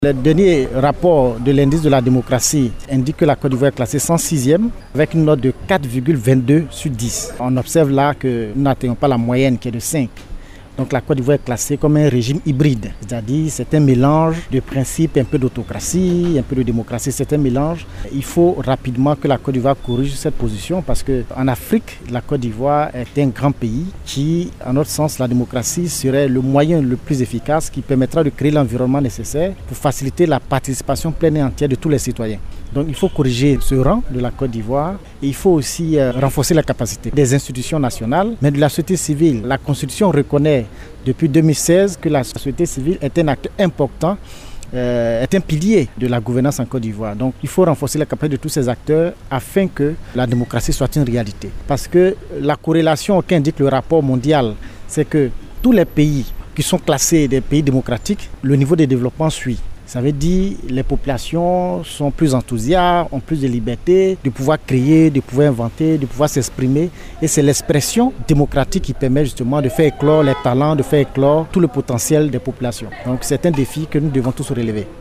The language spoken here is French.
Le dernier rapport de l'indice de la démocratie indique que la Côte d'Ivoire est classée 106e avec une note de 4,22 sur 10. On observe là que nous n'atteignons pas la moyenne qui est de 5. Donc la Côte d'Ivoire est classée comme un régime hybride, c'est-à-dire c'est un mélange de principes, un peu d'autocratie, un peu de démocratie, c'est un mélange. Il faut rapidement que la Côte d'Ivoire corrige cette position parce qu'en Afrique, la Côte d'Ivoire est un grand pays qui, à notre sens, la démocratie serait le moyen le plus efficace qui permettra de créer l'environnement nécessaire pour faciliter la participation pleine et entière de tous les citoyens. Donc il faut corriger ce rang de la Côte d'Ivoire et il faut aussi renforcer la capacité des institutions nationales, mais de la société civile. La Constitution reconnaît depuis 2016 que la société civile est un acteur important, est un pilier de la gouvernance en Côte d'Ivoire. Donc il faut renforcer la capacité de tous ces acteurs afin que la démocratie soit une réalité. Parce que la corrélation qu'indique le rapport mondial, c'est que tous les pays qui sont classés des pays démocratiques, le niveau de développement suit. Ça veut dire que les populations sont plus enthousiastes, ont plus de liberté, de pouvoir créer, de pouvoir inventer, de pouvoir s'exprimer. Et c'est l'expression démocratique qui permet justement de faire éclore les talents, de faire éclore tout le potentiel des populations. Donc c'est un défi que nous devons tous relever.